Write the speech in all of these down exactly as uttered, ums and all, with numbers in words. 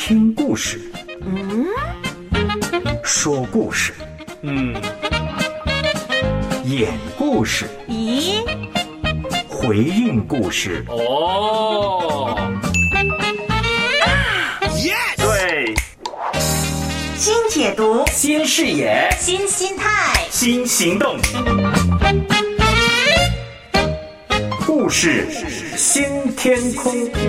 听故事， 嗯， 说故事， 嗯， 演故事， 咦， 回应故事。 哦， 对， 新解读， 新视野， 新心态， 新行动，故事新天空。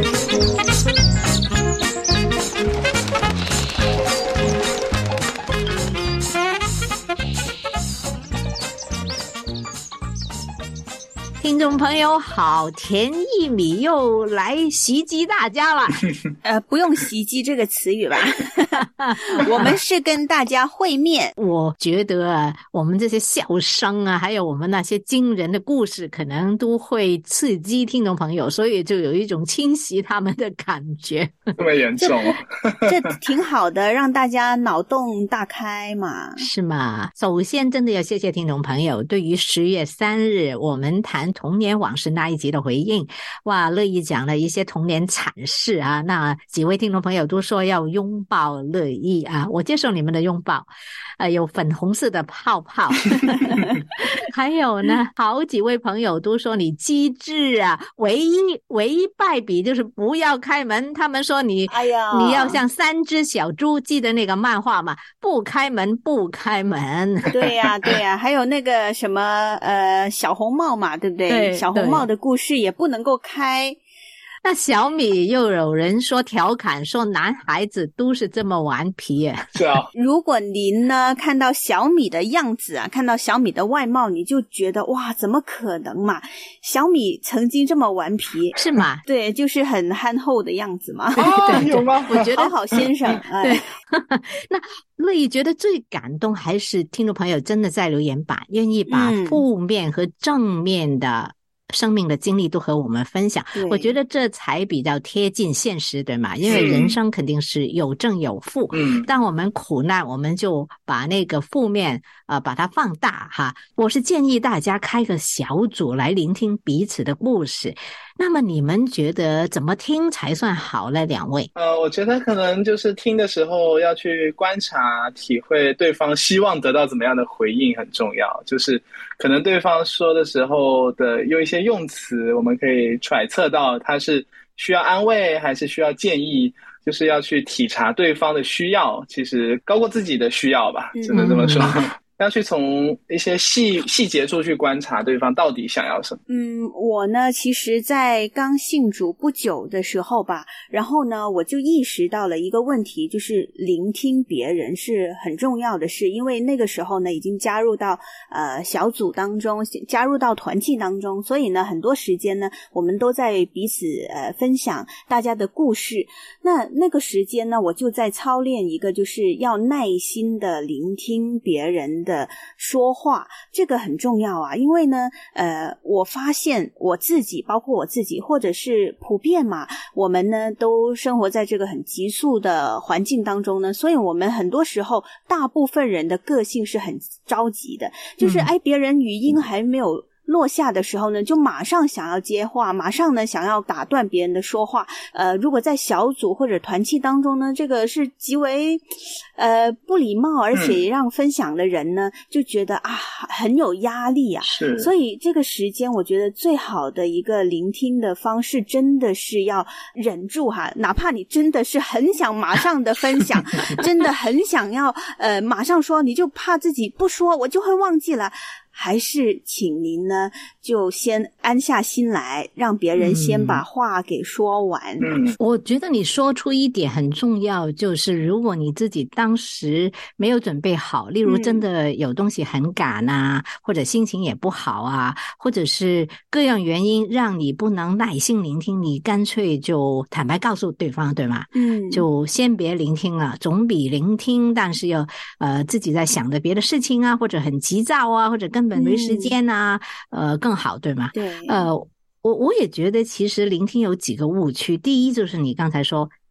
听众朋友好，甜一米又来袭击大家了。 呃，不用袭击这个词语吧。我们是跟大家会面。 我觉得啊，我们这些笑声啊，还有我们那些惊人的故事，可能都会刺激听众朋友，所以就有一种侵袭他们的感觉。 这么严重哦？ 这挺好的，让大家脑洞大开嘛。 是吗？首先真的要谢谢听众朋友对于十月三日我们谈童年往事那一集的回应。哇，乐意讲了一些童年惨事啊，那几位听众朋友都说要拥抱乐意啊，我接受你们的拥抱。呃，有粉红色的泡泡。还有呢，好几位朋友都说你机智啊，唯一唯一败笔就是不要开门。他们说你哎呀， 你要像三只小猪，记得那个漫画嘛，不开门不开门。 对呀、啊、对呀、啊、还有那个什么呃小红帽嘛，对不对？ 对， 小红帽的故事也不能够开。 那小米又有人说调侃说男孩子都是这么顽皮耶。 是啊。 如果您呢看到小米的样子啊，看到小米的外貌，你就觉得哇，怎么可能嘛？小米曾经这么顽皮， 是吗？ 对，就是很憨厚的样子嘛。 啊，有吗？ 我觉得好好先生。哎、 对。那乐意觉得最感动还是听众朋友真的在留言板愿意把负面和正面的生命的经历都和我们分享，我觉得这才比较贴近现实，对吗？因为人生肯定是有正有负，嗯，当我们苦难，我们就把那个负面呃把它放大哈。我是建议大家开个小组来聆听彼此的故事。那么你们觉得怎么听才算好呢？两位？ 呃，我觉得可能就是听的时候要去观察、体会对方希望得到怎么样的回应很重要。就是可能对方说的时候的用一些用词，我们可以揣测到他是需要安慰还是需要建议，就是要去体察对方的需要，其实高过自己的需要吧，只能这么说。嗯要去从一些细细节处去观察对方到底想要什么。 嗯，我呢，其实在刚信主不久的时候吧，然后呢，我就意识到了一个问题，就是聆听别人是很重要的事。因为那个时候呢，已经加入到呃小组当中，加入到团契当中，所以呢，很多时间呢，我们都在彼此呃分享大家的故事。那那个时间呢，我就在操练一个，就是要耐心的聆听别人的说话，这个很重要啊。因为呢呃，我发现我自己，包括我自己，或者是普遍嘛，我们呢都生活在这个很急速的环境当中呢，所以我们很多时候大部分人的个性是很着急的，就是哎，别人语音还没有落下的时候呢，就马上想要接话，马上呢想要打断别人的说话。呃，如果在小组或者团契当中呢，这个是极为呃不礼貌，而且让分享的人呢、嗯、就觉得啊很有压力啊。 是， 所以这个时间我觉得最好的一个聆听的方式，真的是要忍住哈，哪怕你真的是很想马上的分享，真的很想要呃马上说，你就怕自己不说我就会忘记了。还是请您呢就先安下心来，让别人先把话给说完。 嗯，我觉得你说出一点很重要，就是如果你自己当时没有准备好，例如真的有东西很赶啊、嗯、或者心情也不好啊，或者是各样原因让你不能耐心聆听，你干脆就坦白告诉对方，对吗？嗯，就先别聆听了，总比聆听但是又呃自己在想着别的事情啊，或者很急躁啊，或者根本没时间啊、嗯、呃更好，对吗？ 对。 呃我我也觉得其实聆听有几个误区。第一就是你刚才说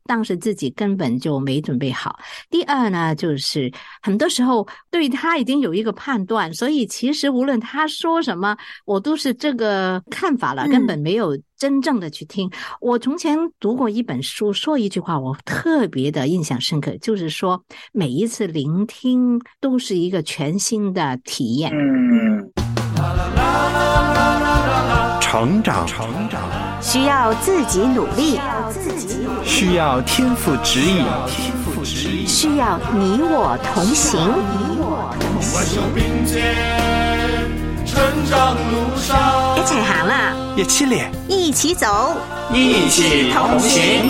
当时自己根本就没准备好。第二呢，就是很多时候对他已经有一个判断，所以其实无论他说什么，我都是这个看法了，根本没有真正的去听。嗯、我从前读过一本书，说一句话我特别的印象深刻，就是说每一次聆听都是一个全新的体验。 嗯， 成长，成长需要自己努力， 需要天赋指引， 需要你我同行。 挽手并肩，成长路上， 一齊行啦， 一起練， 一起走， 一起同行，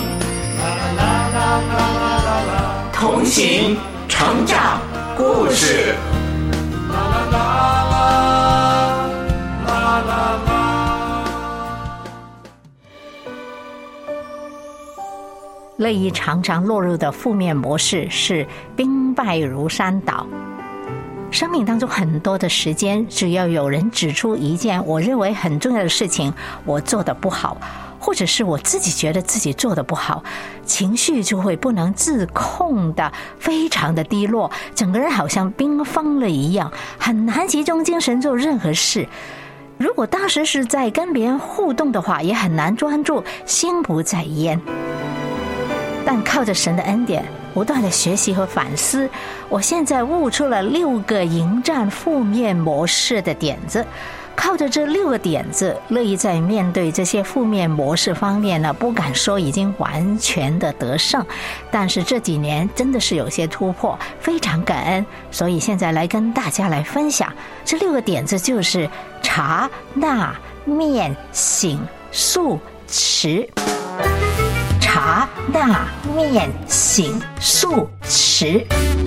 同行成長故事。 乐意常常落入的负面模式是兵败如山倒。生命当中很多的时间，只要有人指出一件我认为很重要的事情，我做得不好，或者是我自己觉得自己做得不好，情绪就会不能自控的非常的低落，整个人好像冰封了一样，很难集中精神做任何事。如果当时是在跟别人互动的话，也很难专注，心不在焉。但靠着神的恩典，不断的学习和反思，我现在悟出了六个迎战负面模式的点子。靠着这六个点子，乐意在面对这些负面模式方面呢，不敢说已经完全的得胜，但是这几年真的是有些突破，非常感恩。所以现在来跟大家来分享这六个点子，就是察、纳、面、省、述、持。察、纳、面、省、述、持。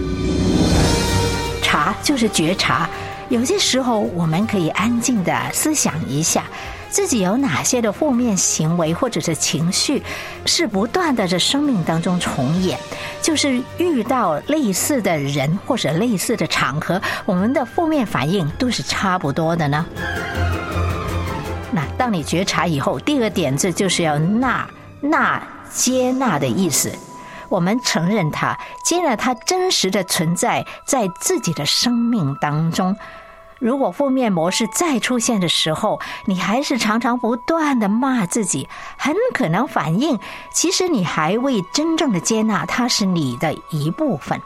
察就是觉察，有些时候我们可以安静的思想一下，自己有哪些的负面行为或者是情绪是不断的在生命当中重演，就是遇到类似的人或者类似的场合，我们的负面反应都是差不多的呢。那当你觉察以后，第二个点子就是要纳，纳接纳的意思，我们承认它，接纳它真实的存在在自己的生命当中。如果负面模式再出现的时候，你还是常常不断的骂自己，很可能反映其实你还未真正的接纳它是你的一部分。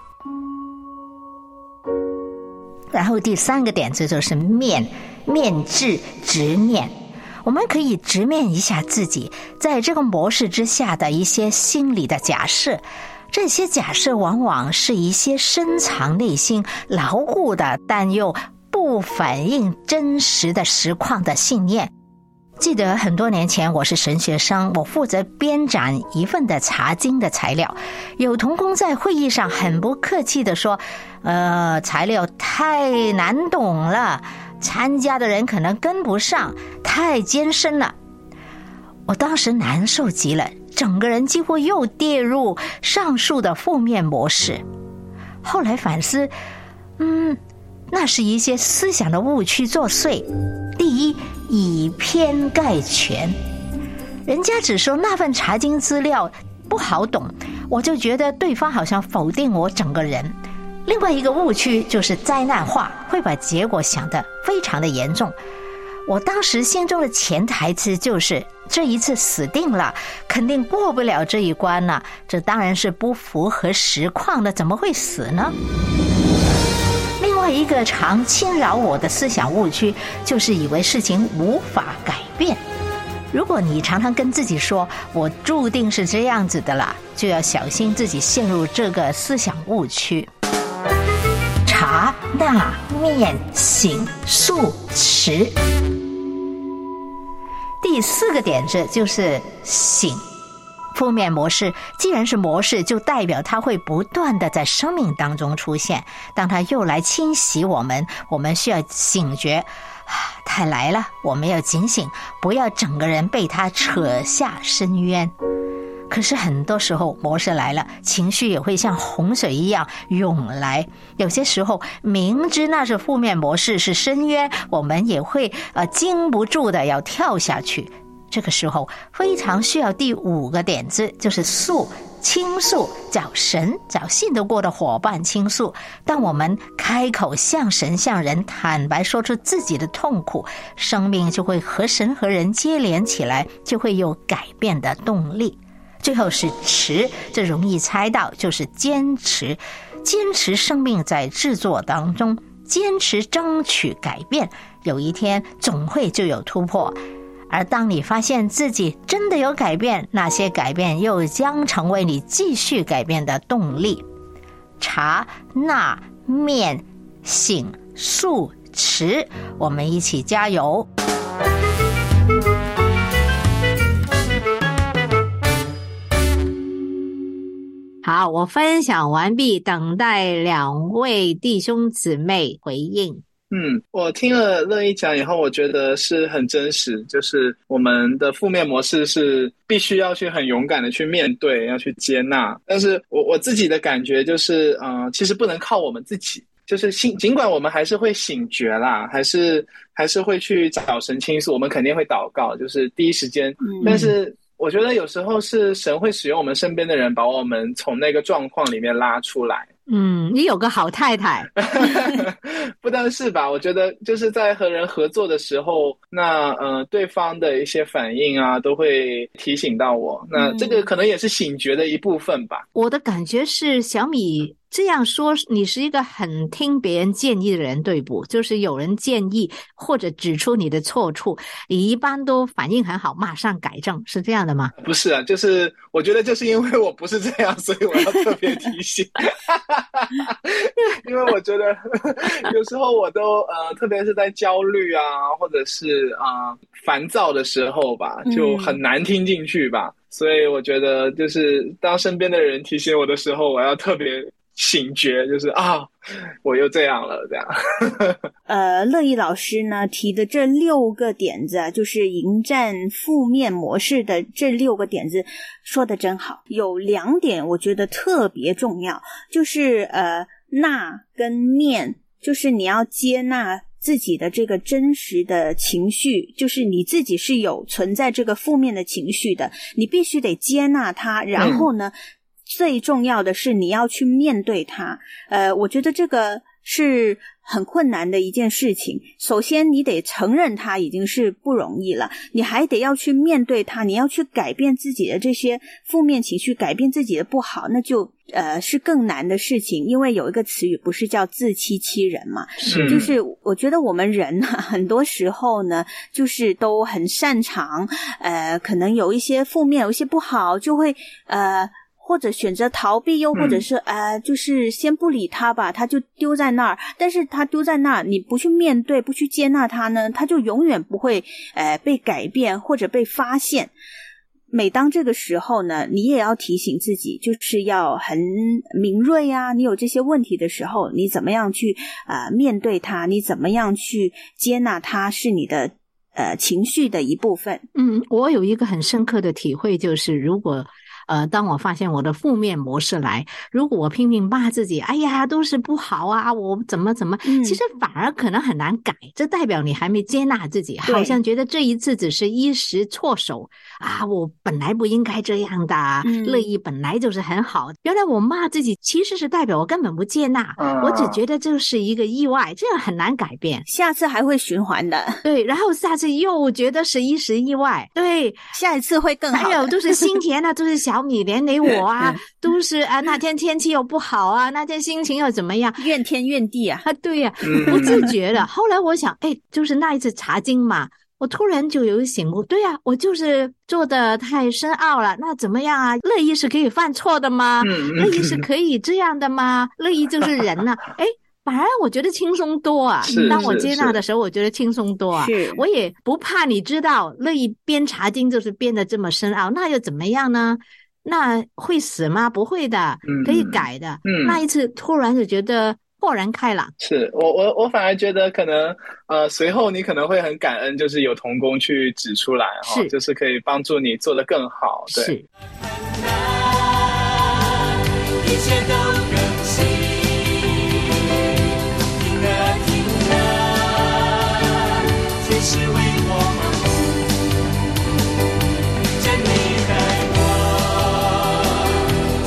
然后第三个点子就是面，面质直面。我们可以直面一下自己在这个模式之下的一些心理的假设，这些假设往往是一些深藏内心牢固的但又不反映真实的实况的信念。记得很多年前我是神学生，我负责编展一份的查经的材料，有同工在会议上很不客气地说，呃，材料太难懂了，参加的人可能跟不上，太艰深了。我当时难受极了，整个人几乎又跌入上述的负面模式。后来反思，嗯，那是一些思想的误区作祟。第一，以偏概全，人家只说那份查经资料不好懂，我就觉得对方好像否定我整个人。另外一个误区就是灾难化，会把结果想得非常的严重。我当时心中的潜台词就是这一次死定了，肯定过不了这一关了，这当然是不符合实况的，怎么会死呢？另外一个常侵扰我的思想误区就是以为事情无法改变。如果你常常跟自己说我注定是这样子的啦，就要小心自己陷入这个思想误区。察、纳、面、省、述、持。第四个点子就是省。负面模式既然是模式，就代表它会不断的在生命当中出现。当它又来侵袭我们，我们需要醒觉，它来了，我们要警醒，不要整个人被它扯下深渊。可是很多时候模式来了，情绪也会像洪水一样涌来，有些时候明知那是负面模式是深渊，我们也会呃禁不住的要跳下去。这个时候非常需要第五个点子，就是肃， 倾诉，找神，找信得过的伙伴倾诉。当我们开口向神向人坦白说出自己的痛苦，生命就会和神和人接连起来，就会有改变的动力。最后是持，这容易猜到，就是坚持。坚持生命在制作当中，坚持争取改变，有一天总会就有突破。而当你发现自己真的有改变，那些改变又将成为你继续改变的动力。察、纳、面、省、述、持，我们一起加油。 好，我分享完毕，等待两位弟兄姊妹回应。 嗯，我听了乐意讲以后，我觉得是很真实，就是我们的负面模式是必须要去很勇敢的去面对，要去接纳。但是我我自己的感觉就是，呃，其实不能靠我们自己，就是尽管我们还是会醒觉啦，还是还是会去找神倾诉，我们肯定会祷告，就是第一时间，嗯、但是。我觉得有时候是神会使用我们身边的人，把我们从那个状况里面拉出来。 嗯，你有个好太太。 不但是吧，我觉得就是在和人合作的时候，那呃对方的一些反应啊，都会提醒到我。那这个可能也是醒觉的一部分吧。 我的感觉是小米这样说，你是一个很听别人建议的人，对不？就是有人建议或者指出你的错处，你一般都反应很好，马上改正，是这样的吗？ 不是啊，就是我觉得就是因为我不是这样，所以我要特别提醒。因为我觉得有时候我都呃，特别是在焦虑啊，或者是啊、呃、烦躁的时候吧，就很难听进去吧。嗯、所以我觉得就是当身边的人提醒我的时候，我要特别醒觉，就是啊，我又这样了，这样。 呃，乐意老师呢提的这六个点子啊，就是迎战负面模式的这六个点子，说的真好。有两点我觉得特别重要，就是呃，纳跟面，就是你要接纳自己的这个真实的情绪，就是你自己是有存在这个负面的情绪的，你必须得接纳它，然后呢。嗯最重要的是你要去面对它，呃，我觉得这个是很困难的一件事情。首先你得承认它已经是不容易了，你还得要去面对它，你要去改变自己的这些负面情绪，改变自己的不好，那就呃是更难的事情。因为有一个词语不是叫自欺欺人嘛，是就是我觉得我们人啊，很多时候呢就是都很擅长呃可能有一些负面有一些不好就会呃或者选择逃避，又或者是、嗯、呃，就是先不理他吧，他就丢在那儿。但是他丢在那儿，你不去面对，不去接纳他呢，他就永远不会呃被改变或者被发现。每当这个时候呢，你也要提醒自己，就是要很敏锐啊。你有这些问题的时候，你怎么样去呃面对它？你怎么样去接纳它？是你的呃情绪的一部分。 嗯，我有一个很深刻的体会，就是如果。呃，当我发现我的负面模式来，如果我拼命骂自己，哎呀，都是不好啊，我怎么怎么，嗯、其实反而可能很难改，这代表你还没接纳自己，好像觉得这一次只是一时措手啊，我本来不应该这样的，嗯、乐意本来就是很好。原来我骂自己，其实是代表我根本不接纳，嗯、我只觉得这是一个意外，这样很难改变， 下次还会循环的。 对，然后下次又觉得是一时意外，对， 下一次会更好。 还有都是心甜啊，都是小米连累我啊，都是啊，那天天气又不好啊，那天心情又怎么样， 怨天怨地啊。 啊，对呀、啊，不自觉的。后来我想，哎，就是那一次查经嘛，我突然就有醒悟，对啊，我就是做的太深奥了，那怎么样啊？乐意是可以犯错的吗？乐意是可以这样的吗？乐意就是人呐、啊，哎。反而我觉得轻松多啊！当我接纳的时候，我觉得轻松多啊！我也不怕你知道，乐意编查经就是编得这么深奥，那又怎么样呢？那会死吗？不会的，可以改的。嗯，那一次突然就觉得豁然开朗。 是我我我反而觉得可能呃，随后你可能会很感恩，就是有同工去指出来哈、哦，就是可以帮助你做得更好。对， 是。 一切都更新。是为我而活，真理带我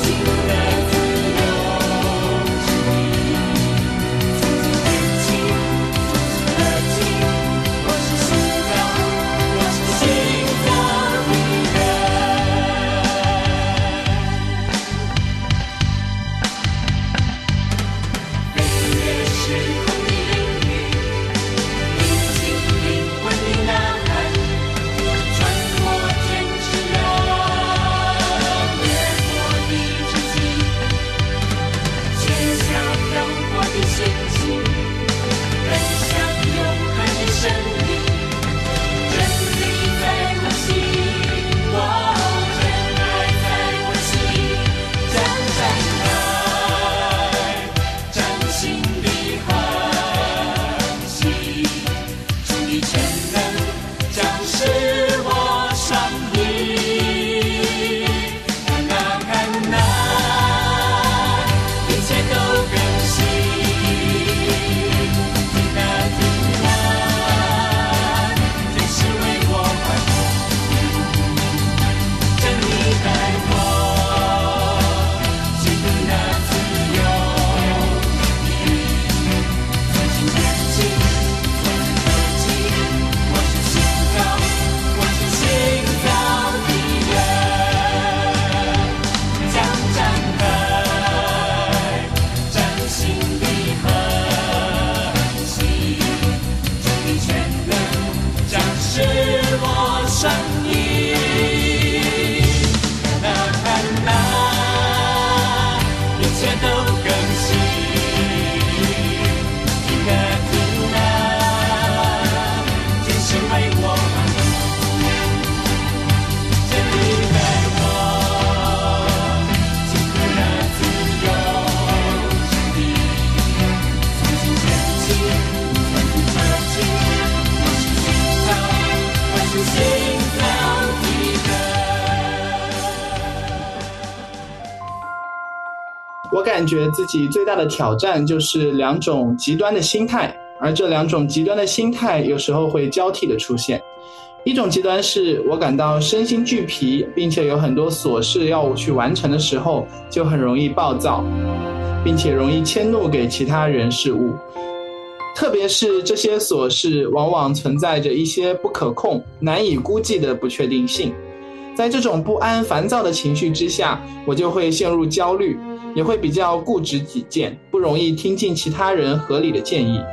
我感觉自己最大的挑战就是两种极端的心态，而这两种极端的心态有时候会交替的出现。一种极端是我感到身心俱疲，并且有很多琐事要我去完成的时候，就很容易暴躁，并且容易迁怒给其他人事物。特别是这些琐事往往存在着一些不可控、难以估计的不确定性。在这种不安、烦躁的情绪之下，我就会陷入焦虑，也会比较固执己见，不容易听进其他人合理的建议。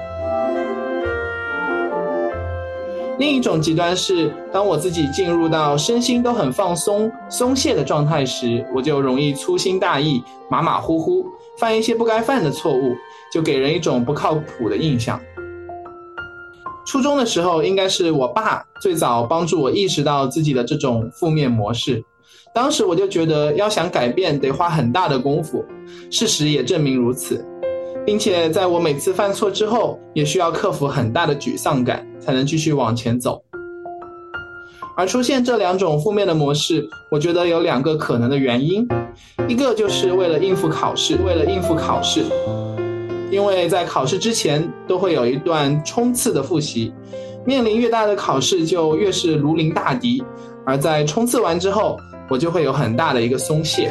另一种极端是，当我自己进入到身心都很放松、松懈的状态时，我就容易粗心大意、马马虎虎，犯一些不该犯的错误，就给人一种不靠谱的印象。初中的时候，应该是我爸最早帮助我意识到自己的这种负面模式。当时我就觉得要想改变得花很大的功夫，事实也证明如此，并且在我每次犯错之后，也需要克服很大的沮丧感，才能继续往前走。而出现这两种负面的模式，我觉得有两个可能的原因。一个就是为了应付考试，为了应付考试，因为在考试之前都会有一段冲刺的复习，面临越大的考试就越是如临大敌，而在冲刺完之后，我就会有很大的一个松懈。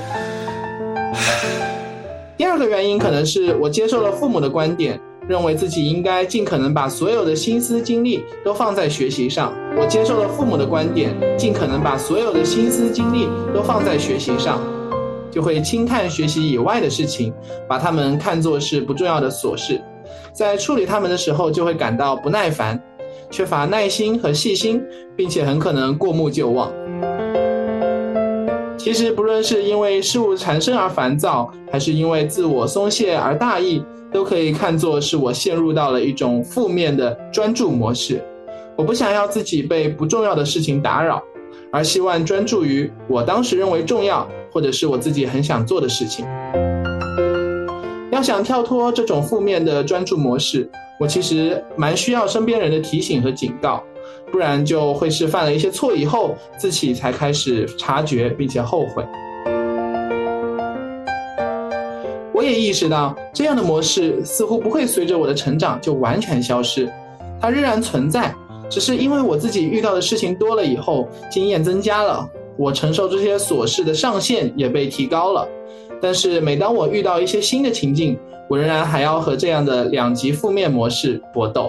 第二个原因可能是我接受了父母的观点，认为自己应该尽可能把所有的心思精力都放在学习上。我接受了父母的观点，尽可能把所有的心思精力都放在学习上，就会轻看学习以外的事情，把它们看作是不重要的琐事。在处理它们的时候，就会感到不耐烦，缺乏耐心和细心，并且很可能过目就忘。其实不论是因为事物缠身而烦躁，还是因为自我松懈而大意，都可以看作是我陷入到了一种负面的专注模式。我不想要自己被不重要的事情打扰，而希望专注于我当时认为重要，或者是我自己很想做的事情。要想跳脱这种负面的专注模式，我其实蛮需要身边人的提醒和警告，不然就会是犯了一些错以后，自己才开始察觉并且后悔。我也意识到，这样的模式似乎不会随着我的成长就完全消失，它仍然存在，只是因为我自己遇到的事情多了以后，经验增加了，我承受这些琐事的上限也被提高了。但是每当我遇到一些新的情境，我仍然还要和这样的两极负面模式搏斗。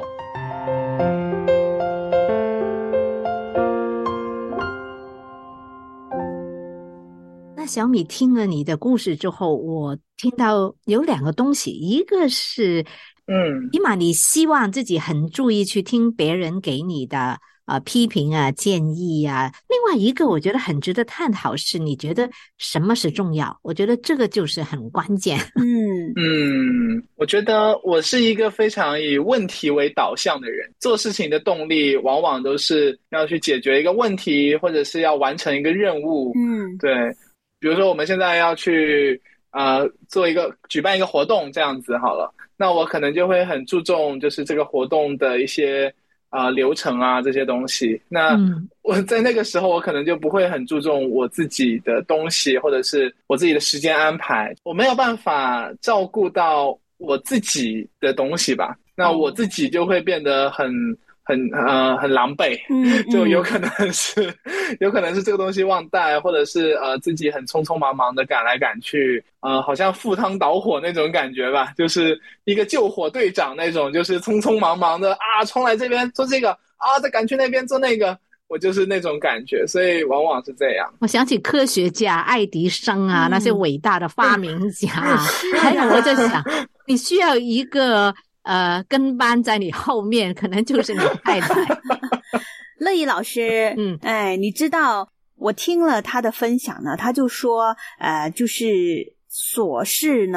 那小米听了你的故事之后，我听到有两个东西，一个是嗯，起码你希望自己很注意去听别人给你的呃批评啊、建议啊。另外一个我觉得很值得探讨是，你觉得什么是重要？我觉得这个就是很关键。 嗯嗯，我觉得我是一个非常以问题为导向的人，做事情的动力往往都是要去解决一个问题，或者是要完成一个任务。 嗯， 对，比如说我们现在要去呃做一个举办一个活动这样子好了，那我可能就会很注重就是这个活动的一些啊、呃、流程啊这些东西。那我在那个时候我可能就不会很注重我自己的东西，或者是我自己的时间安排，我没有办法照顾到我自己的东西吧，那我自己就会变得很很呃很狼狈，就有可能是有可能是这个东西忘带，或者是呃自己很匆匆忙忙的赶来赶去，呃好像赴汤蹈火那种感觉吧，就是一个救火队长那种，就是匆匆忙忙的啊冲来这边做这个啊再赶去那边做那个，我就是那种感觉，所以往往是这样。 我想起科学家爱迪生啊、嗯、那些伟大的发明家、啊、还有我在想你需要一个呃，跟班在你后面，可能就是你太太。 乐意老师，嗯，哎，你知道我听了他的分享呢，他就说，呃，就是琐事呢，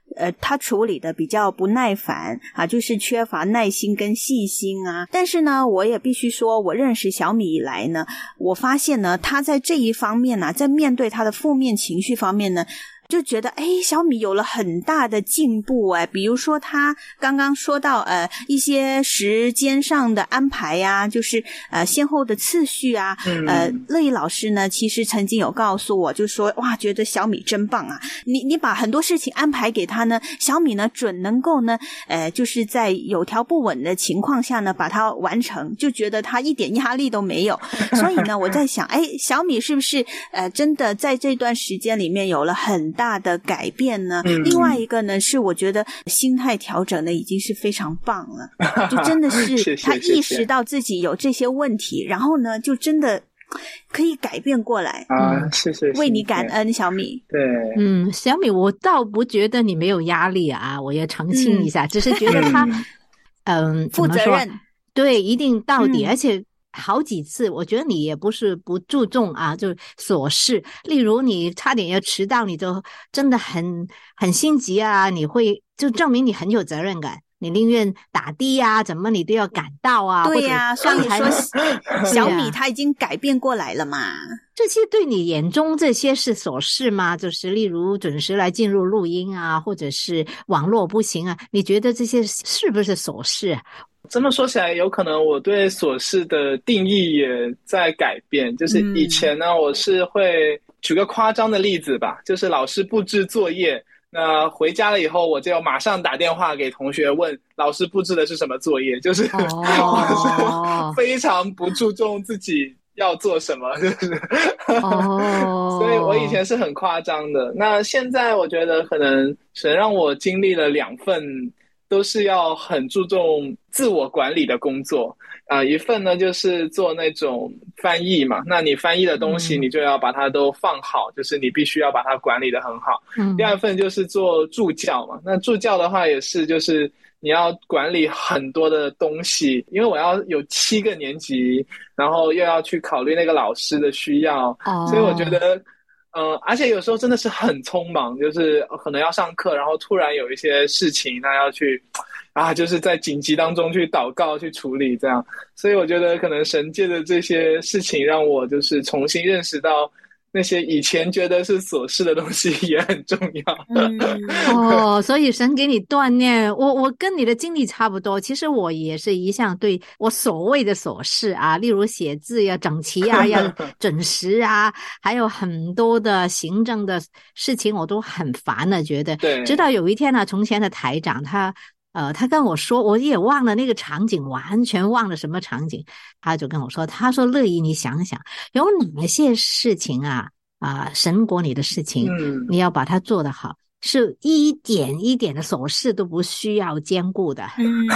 呃，他处理的比较不耐烦啊，就是缺乏耐心跟细心啊。但是呢，我也必须说，我认识小米以来呢，我发现呢，他在这一方面呢、啊，在面对他的负面情绪方面呢，就觉得诶小米有了很大的进步诶比如说他刚刚说到呃一些时间上的安排呀、啊，就是呃先后的次序啊，嗯、呃乐意老师呢其实曾经有告诉我，就说哇觉得小米真棒啊，你你把很多事情安排给他呢，小米呢准能够呢呃就是在有条不紊的情况下呢把它完成，就觉得他一点压力都没有。所以呢我在想诶小米是不是呃真的在这段时间里面有了很大的改变呢、嗯、另外一个呢是我觉得心态调整的已经是非常棒了就真的是他意识到自己有这些问题，然后呢就真的可以改变过来啊！谢谢， 为你感恩，小米。 对， 嗯，小米，我倒不觉得你没有压力啊，我也澄清一下，嗯、只是觉得他，嗯，呃、 负责任， 对，一定到底， 嗯、 而且好几次，我觉得你也不是不注重啊，就琐事，例如你差点要迟到，你就真的很很心急啊，你会就证明你很有责任感。你宁愿打的啊怎么你都要赶到啊。 对呀、啊、所以说小米他已经改变过来了嘛、啊、 这些对你眼中这些是琐事吗？就是例如准时来进入录音啊，或者是网络不行啊，你觉得这些是不是琐事？ 这么说起来，有可能我对琐事的定义也在改变。就是以前呢、嗯、我是会举个夸张的例子吧，就是老师布置作业，那回家了以后，我就马上打电话给同学问老师布置的是什么作业，就是、哦、非常不注重自己要做什么，就是、哦、所以我以前是很夸张的。那现在我觉得可能神让我经历了两份都是要很注重自我管理的工作啊、呃，一份呢就是做那种翻译嘛，那你翻译的东西你就要把它都放好、嗯、就是你必须要把它管理得很好、嗯、第二份就是做助教嘛，那助教的话也是就是你要管理很多的东西，因为我要有七个年级，然后又要去考虑那个老师的需要、哦、所以我觉得呃，而且有时候真的是很匆忙，就是可能要上课，然后突然有一些事情，那要去啊，就是在紧急当中去祷告、去处理这样。所以我觉得可能神界的这些事情，让我就是重新认识到那些以前觉得是琐事的东西也很重要。 嗯、 哦，所以神给你锻炼，我我跟你的经历差不多。其实我也是一向对我所谓的琐事啊，例如写字要整齐啊，要准时啊，还有很多的行政的事情我都很烦的，觉得。 对。 直到有一天呢，从前的台长他。呃，他跟我说，我也忘了那个场景，完全忘了什么场景。他就跟我说，他说乐意，你想想，有哪些事情啊啊、呃，神国里的事情，嗯，你要把它做得好，是一点一点的琐事都不需要兼顾的。 嗯，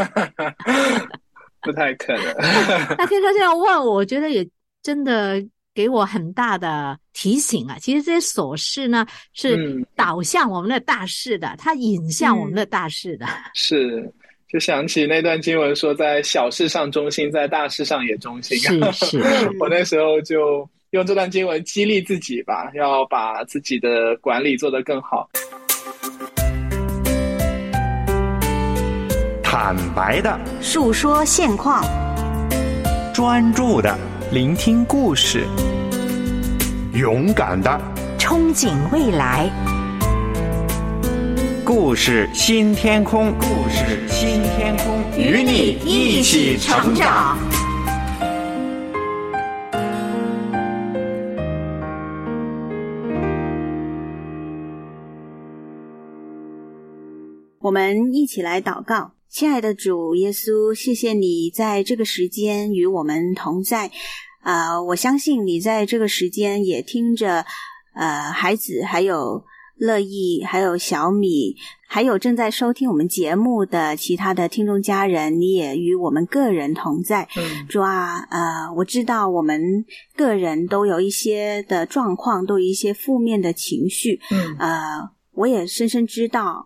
不太可能。 那听他这样问我，我觉得也真的给我很大的提醒啊，其实这些琐事呢是导向我们的大事的、嗯、它引向我们的大事的、嗯、 是，就想起那段经文说在小事上忠心，在大事上也忠心。 是是我那时候就用这段经文激励自己吧，要把自己的管理做得更好。 坦白的述说现况， 专注的聆听故事，勇敢的憧憬未来。 故事新天空，故事新天空，与你一起成长。 我们一起来祷告。亲爱的主耶稣，谢谢你在这个时间与我们同在。呃，我相信你在这个时间也听着呃孩子还有乐意还有小米还有正在收听我们节目的其他的听众家人，你也与我们个人同在。 嗯， 主啊，呃我知道我们个人都有一些的状况，都有一些负面的情绪。 嗯， 呃我也深深知道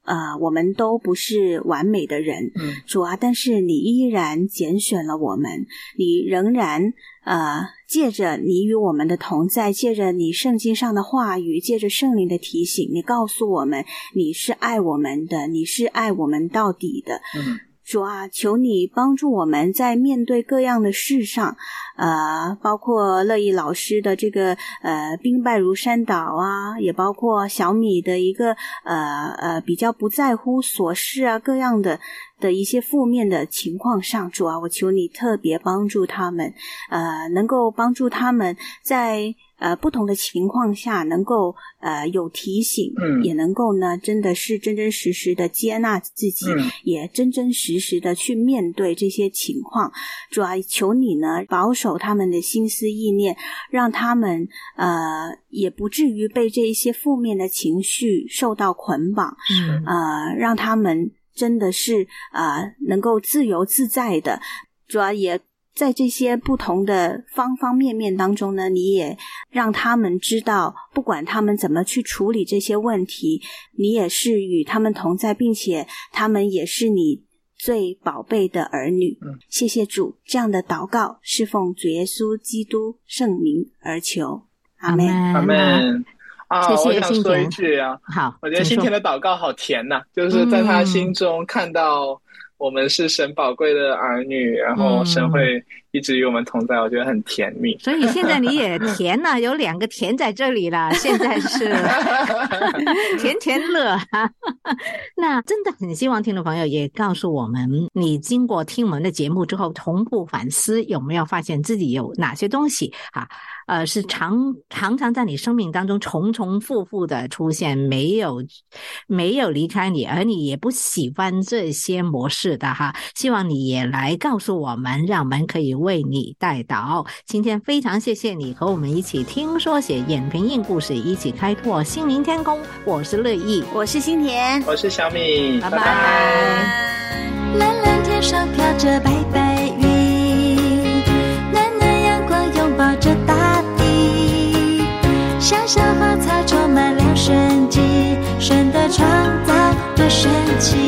呃，我们都不是完美的人， 嗯， 主啊，但是你依然拣选了我们，你仍然呃，借着你与我们的同在，借着你圣经上的话语，借着圣灵的提醒，你告诉我们你是爱我们的，你是爱我们到底的。 嗯， 主啊，求你帮助我们在面对各样的事上，呃，包括乐意老师的这个呃兵败如山倒啊，也包括小米的一个呃呃比较不在乎琐事啊，各样的的一些负面的情况上，主啊，我求你特别帮助他们，呃，能够帮助他们在呃不同的情况下能够呃有提醒， 嗯， 也能够呢真的是真真实实的接纳自己， 嗯， 也真真实实的去面对这些情况。主啊，求你呢保守他们的心思意念，让他们呃也不至于被这一些负面的情绪受到捆绑， 嗯， 呃让他们真的是呃能够自由自在的。主要也在这些不同的方方面面当中呢，你也让他们知道，不管他们怎么去处理这些问题，你也是与他们同在，并且他们也是你最宝贝的儿女。 嗯， 谢谢主，这样的祷告是奉主耶稣基督圣名而求，阿们， 阿们。啊， 谢谢我想说一句啊， 好， 我觉得新田的祷告好甜呐、啊，就是在他心中看到我们是神宝贵的儿女，然后神会一直与我们同在，我觉得很甜蜜。 所以现在你也甜了，有两个甜在这里了，现在是甜甜乐。那真的很希望听众朋友也告诉我们，你经过听我们的节目之后同步反思，有没有发现自己有哪些东西啊呃，是常常常在你生命当中重重复复的出现，没有没有离开你，而你也不喜欢这些模式的哈。希望你也来告诉我们，让我们可以为你代祷。今天非常谢谢你和我们一起听说写眼平印故事，一起开拓心灵天空。我是乐意， 我是新田， 我是小米， 拜拜。 蓝蓝天上飘着白白云，暖暖阳光拥抱着大地，小小花草充满了生机，神的创造多神奇。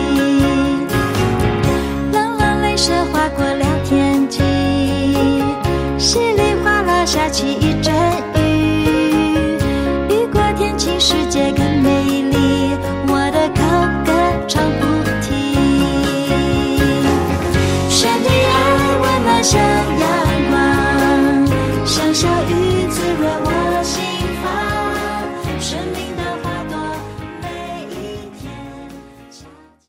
朗朗雷声划过了天际，稀里哗啦下起一阵雨，雨过天晴，世界更美丽，我的口歌唱不停。神的爱温暖